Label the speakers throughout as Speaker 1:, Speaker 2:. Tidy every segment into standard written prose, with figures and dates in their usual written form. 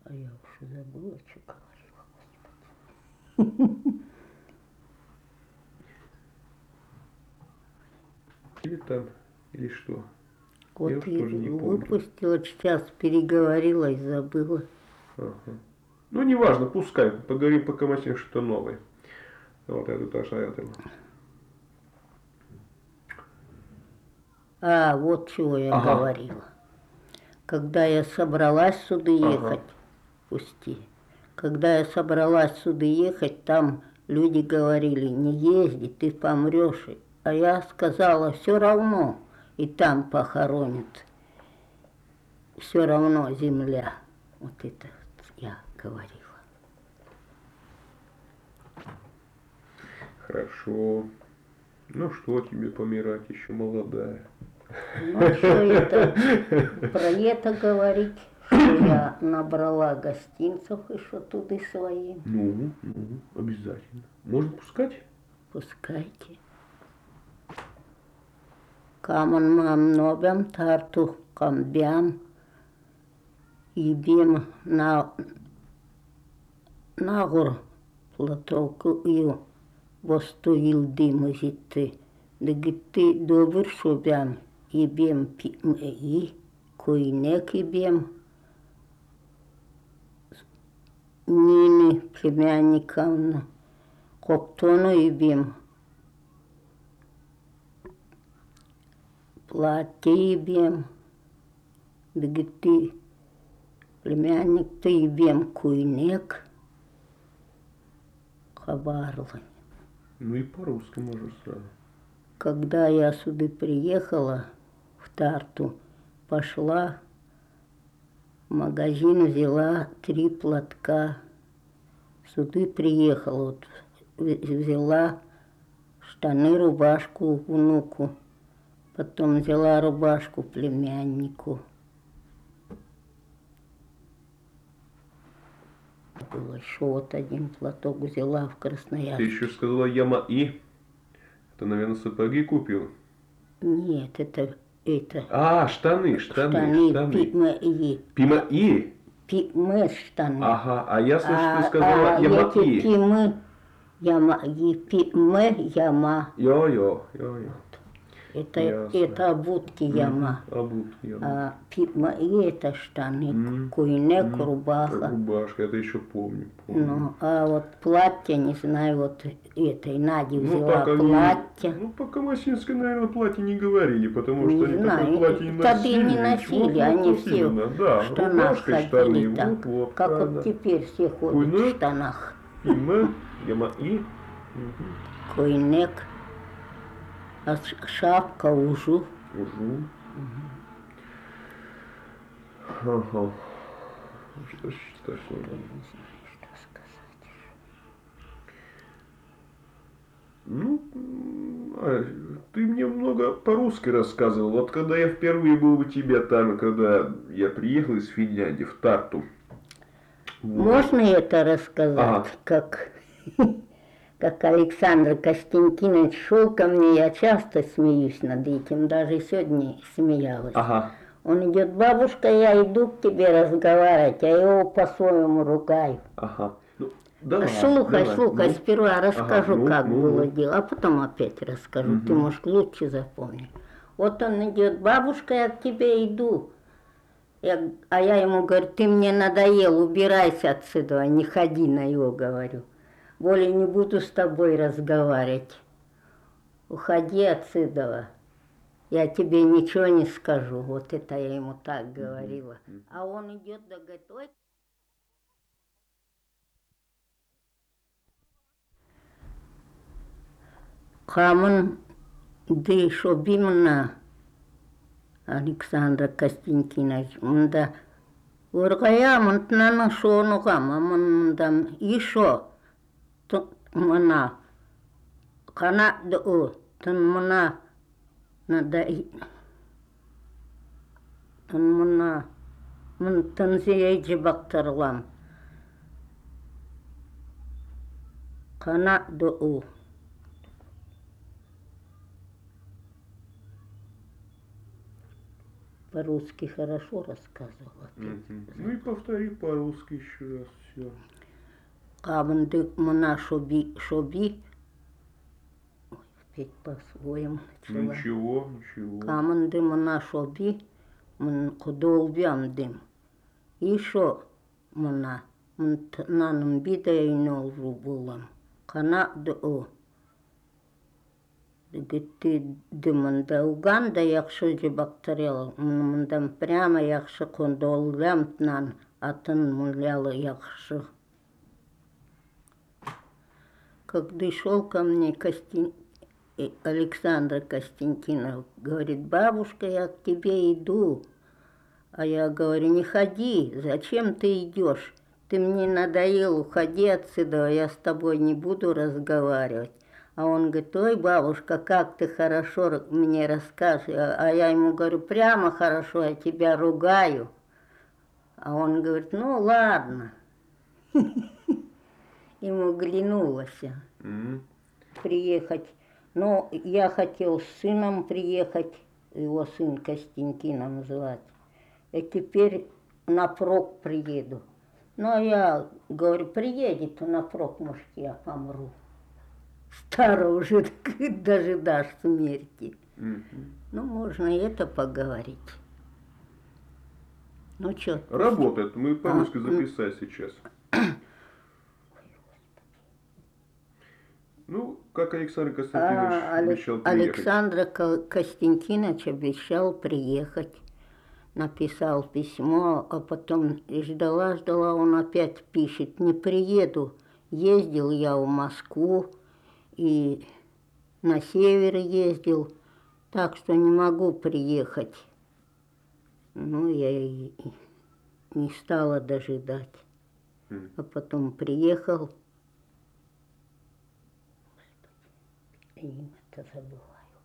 Speaker 1: А я уж и забыла, что говорила.
Speaker 2: Или там, или что? Я
Speaker 1: Вот
Speaker 2: уж
Speaker 1: и
Speaker 2: тоже не помню.
Speaker 1: выпустила, сейчас переговорила и забыла.
Speaker 2: Ага. Ну, неважно, пускай. Поговорим пока Максим что-то новое. Вот это тоже это.
Speaker 1: А, вот чего я
Speaker 2: Ага.
Speaker 1: говорила. Когда я собралась сюда ехать,
Speaker 2: Ага.
Speaker 1: пусти. Когда я собралась сюда ехать, там люди говорили, не езди, ты помрешь. А я сказала, все равно и там похоронят. Все равно земля. Вот это я говорила.
Speaker 2: Хорошо. Ну что тебе помирать, еще молодая.
Speaker 1: Ну, что это, про это говорить, что я набрала гостинцев и что туды своим.
Speaker 2: Ну, обязательно. Можно пускать?
Speaker 1: Пускайте. Камон мам нобям тарту камбям ибим нагур платоку ил восту илдим житты дегитты добр шубям ибем пимэй куйнек ибем Нины племянниковна коктону ибем платье ибем дегитты племянник ты ибем куйнек хабарлы.
Speaker 2: Ну и по-русски можешь сразу.
Speaker 1: Когда я сюда приехала, в Тарту, пошла в магазин, взяла 3 платка. Сюда приехала, вот, взяла штаны, рубашку внуку, потом взяла рубашку племяннику. Было еще вот 1 платок взяла в
Speaker 2: Ты
Speaker 1: Красноярске.
Speaker 2: еще сказала Яма-И. Это, наверное, сапоги купил.
Speaker 1: Нет, это
Speaker 2: А, штаны.
Speaker 1: пимэ-и.
Speaker 2: Пима-И?
Speaker 1: Пимэ штаны.
Speaker 2: Ага, а я слышу, ты сказала
Speaker 1: Эти
Speaker 2: Яма-И.
Speaker 1: пимы, пимэ, яма.
Speaker 2: Йо-йо. Ясно.
Speaker 1: Это обутки яма.
Speaker 2: Обутки Яма.
Speaker 1: А пимэ это штаны, куйнек, рубаха.
Speaker 2: Рубашка, это еще помню.
Speaker 1: Ну, а вот платье, не знаю, вот этой Нади
Speaker 2: Ну,
Speaker 1: взяла
Speaker 2: так они,
Speaker 1: платье.
Speaker 2: ну, по Камасинской, наверное, платье не говорили, потому что
Speaker 1: Не
Speaker 2: они
Speaker 1: знаю,
Speaker 2: такое платье не
Speaker 1: тогда
Speaker 2: носили.
Speaker 1: не
Speaker 2: ведь.
Speaker 1: носили, они
Speaker 2: вот
Speaker 1: все
Speaker 2: именно, да,
Speaker 1: в штанах
Speaker 2: рубашка и штаны,
Speaker 1: ходили так,
Speaker 2: вот,
Speaker 1: как
Speaker 2: правильно.
Speaker 1: вот теперь все ходят
Speaker 2: Куйнек,
Speaker 1: в штанах.
Speaker 2: Пима, Яма-И.
Speaker 1: Куйнек, а шапка ужу.
Speaker 2: Угу. Ага. Что ж такое?
Speaker 1: Что сказать?
Speaker 2: Ну, ты мне много по-русски рассказывал. Вот когда я впервые был у тебя там, когда я приехал из Финляндии в Тарту. Вот.
Speaker 1: Можно это рассказать,
Speaker 2: Ага.
Speaker 1: как Александр Костянтинович шел ко мне, я часто смеюсь над этим, даже сегодня смеялась.
Speaker 2: Ага.
Speaker 1: Он идет, бабушка, я иду к тебе разговаривать, а я его по-своему ругаю.
Speaker 2: Ага. Ну, давай,
Speaker 1: Слухай,
Speaker 2: ну.
Speaker 1: сперва расскажу,
Speaker 2: Ага,
Speaker 1: как было дело, а потом опять расскажу, ты, может, лучше запомни. Вот он идет, бабушка, я к тебе иду. А я ему говорю, ты мне надоел, убирайся отсюда, не ходи на его, говорю. Более не буду с тобой разговаривать. Уходи отсюда, я тебе ничего не скажу. Вот это я ему так говорила. А он идет, да говорит, ой. Камон, ды шобимна, Александра Костянтинович, мында ургая мынтнаны шонуга мындам еще мына қана ду тын мына нада тын мына мын тын зейджи бактырлам қана ду по-русски хорошо рассказывала.
Speaker 2: Ну и повтори по-русски еще раз все.
Speaker 1: Каменды мна шоби, ой, опять по-своему начала.
Speaker 2: Ничего.
Speaker 1: Каменды мна шоби, кудолбям. Еще мна, наным бидайнол рубулам. Кана до. Дегти диманда Уганда, якщо бактеріал, мандам прямо якщо кондолбям нан, а тан муляла якщо. Когда шел ко мне Александра Костянтинов, говорит, бабушка, я к тебе иду. А я говорю, не ходи, зачем ты идешь? Ты мне надоел, уходи отсюда, я с тобой не буду разговаривать. А он говорит, ой, бабушка, как ты хорошо мне расскажешь. А я ему говорю, прямо хорошо, я тебя ругаю. А он говорит, ну ладно. Ему глянулось приехать. Но я хотел с сыном приехать, его сын Костянтином звать. И теперь напрок приеду. Но я говорю, приедет напрок, может, я помру. Старо уже, дожидашь смерти. Ну, можно и это поговорить. Ну, что?
Speaker 2: Работает. Мы по-русски записать сейчас. Ну, как Александр Константинович обещал приехать.
Speaker 1: Александр Костянтинович обещал приехать. Написал письмо, а потом ждала, он опять пишет, не приеду. Ездил я в Москву и на север ездил, так что не могу приехать. Ну, я и не стала дожидать. А потом приехал. Имя-то забываю.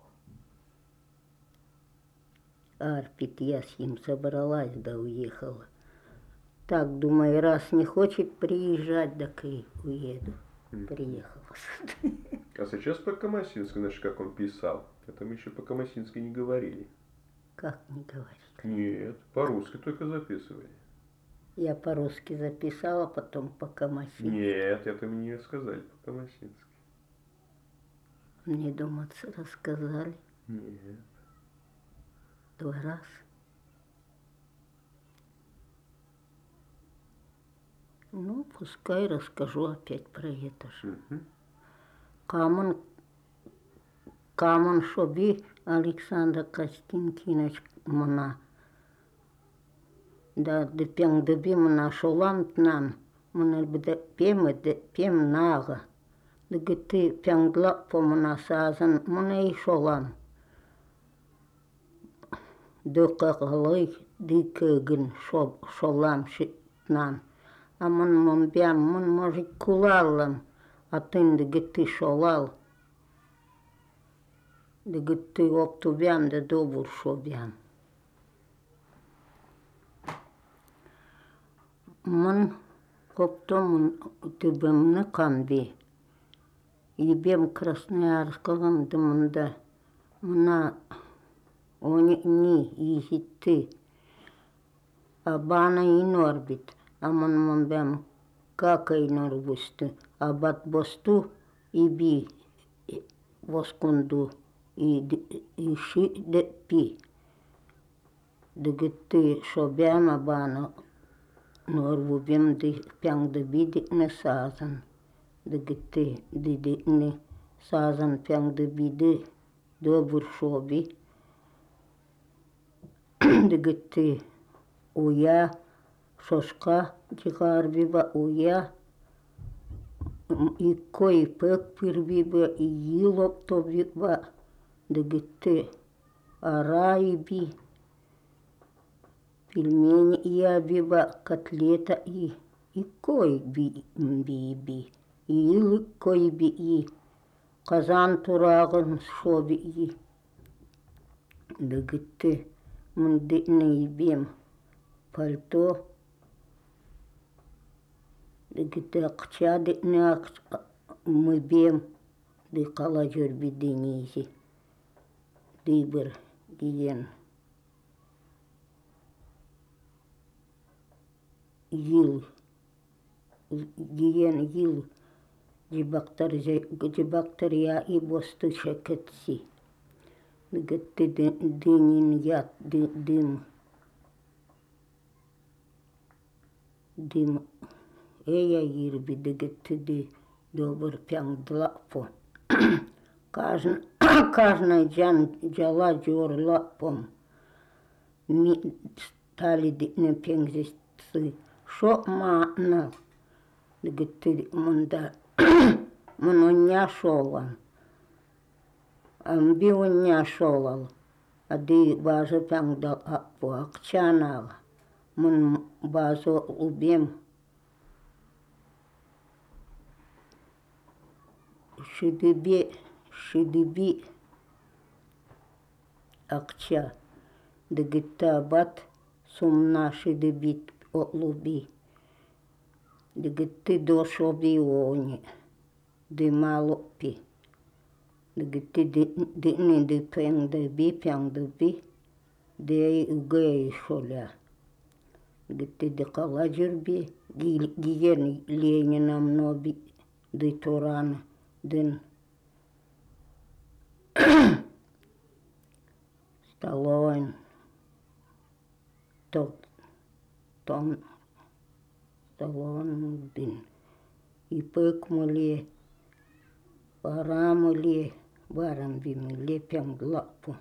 Speaker 1: Арпит, я с ним собралась, да уехала. Так, думаю, раз не хочет приезжать, так и уеду. Приехала.
Speaker 2: А сейчас по-камасински, знаешь, как он писал. Это мы еще по-камасински не говорили.
Speaker 1: Как не говорить?
Speaker 2: Нет, по-русски только записывали.
Speaker 1: Я по-русски записала, потом по-камасински.
Speaker 2: Нет, это мне сказали по-камасински.
Speaker 1: Мне дома рассказали.
Speaker 2: Нет.
Speaker 1: 2 раза. Ну, пускай расскажу опять про это же. Камон шоби Александр Костянтинович мна. Да, депен деби мна шолам тнан. Мна пем нага. Дегти пянгла по мна сазан мна и шолам. Докагалой дикеген шолам шитнан. А мон бям, может кулалам, а тын дегти шолал. Дегти оптубям да добур шобям. Мон коптом тыбем на камби. Ебем Красноярском дымында. Мна они изитты. Абана и норбит. А мон бям какай норбусты. А бат босту и би воскунду. И ши де пи. Дегти шобям абана норбубем ди пянг де биди не сазан. Дегти диди не сазан пянг де биди добур шоби. Дегти уя шошка дихарбиба уя. И кой пек пирбиба и елоп тобиба. Дегти арайби. Пельмени я биба, котлета и кой би. И кой би и казан тураган шоби и. Дегти мндыны бем пальто. Дегти акча дыны мы бем. Ды калажор биденизи. Дыбыр диен. yıl, diyen yıl bakteriya i bostu şeketsi. Gitti dinin yat dim eya yirbi gitti di добр пянгдла по. Каждый джан джала джорла пом. Ми стали не пянгзисты. Шо ма на гитти мунда. Муня шолан. Амби уня шолал. Ади база пянгдал апо акчанала. Мун базо убем. Шидиби акча. Дегита бат сумна шидибит отлуби. Дегити дошоби они. Дималопи. Дегити дини дипендаби. Дей угей шоля. Дегити декаладжерби. Гиен Ленинам ноби. Диторан. Дин сталон том сталон дин и пекмуле парамуле барам бимуле пянглапу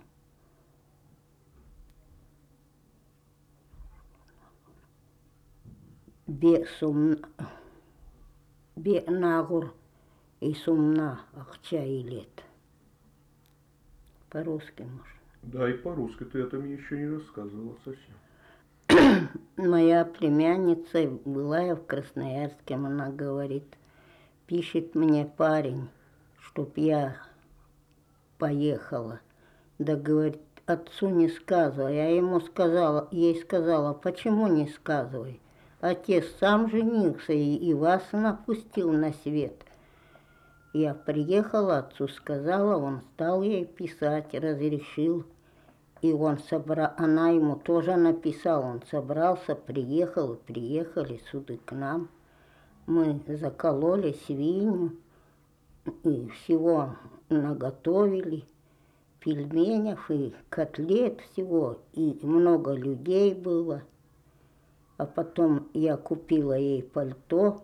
Speaker 1: бе нагур и сумна акча и лет. По-русски, может.
Speaker 2: Да, и по-русски ты это мне еще не рассказывала совсем.
Speaker 1: Моя племянница была в Красноярске, она говорит, пишет мне парень, чтоб я поехала. Да говорит, отцу не сказывай. Я ей сказала, почему не сказывай? Отец сам женился и вас напустил на свет. Я приехала, отцу сказала, он стал ей писать, разрешил. И она ему тоже написала, он собрался, приехали сюда к нам. Мы закололи свинью и всего наготовили, пельменев и котлет всего, и много людей было. А потом я купила ей пальто,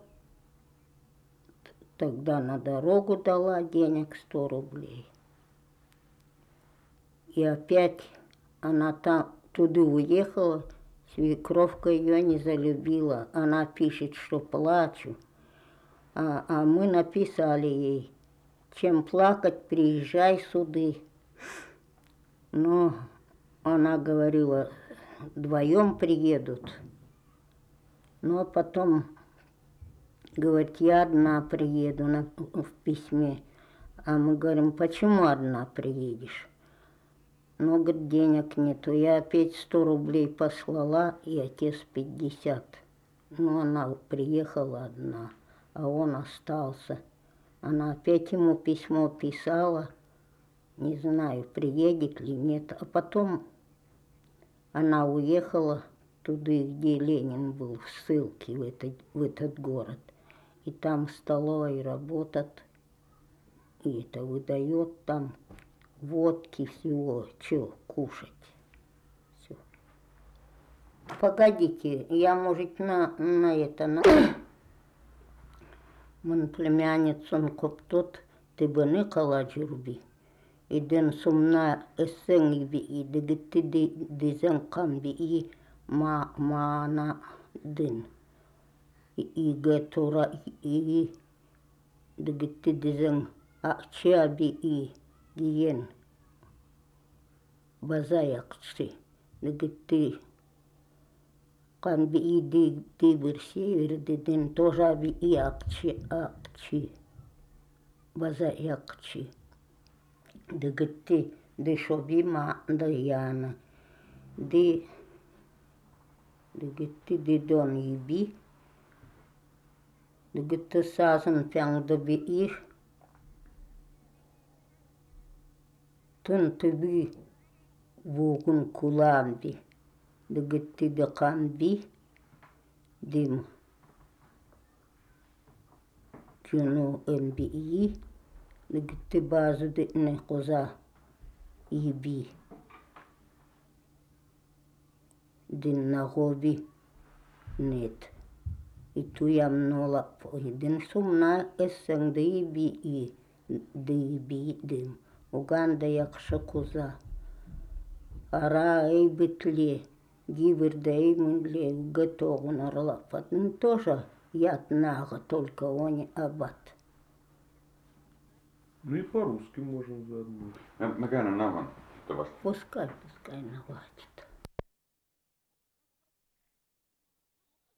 Speaker 1: тогда на дорогу дала денег 100 рублей. И опять она туда уехала, свекровка ее не залюбила. Она пишет, что плачу. А мы написали ей, чем плакать, приезжай сюда. Но она говорила, вдвоем приедут. Но потом, говорит, я одна приеду в письме. А мы говорим, почему одна приедешь? Но, говорит, денег нету. Я опять 100 рублей послала, и отец 50. Ну, она приехала одна, а он остался. Она опять ему письмо писала, не знаю, приедет ли нет. А потом она уехала туда, где Ленин был, в ссылке, в этот город. И там в столовой работает, и это выдает там водки, всего, что кушать. Все. Погодите, я, может, Мон племянницон коптот, ты бы не каладжурби. И ден сумна эссенги и дегити дизенкамби и маана дин. И гетура и дегити дизен акчаби и гиен. Базаякчи. Дегити камби и дибир север дин тоже аби и акчи. Базаякчи. Дегити дешоби ма даяна. Дегити дидон иби. Дегити сазан пянгдаби их. Тун туби вугун куламби. Дегити декамби. дым. Кюну МБИ, ты базу не коза иби. Дин нагови нет. И ту я мнола дин сумна эссен и диби дим. Уганда якша коза. Ара эй битле. Гиверда эй мунле готову нарлапат. Ну тоже яд нага, только он абат.
Speaker 2: Ну и по-русски можно заодно.
Speaker 3: Mä käännän navan sitten vasta.
Speaker 1: Пускай наладит.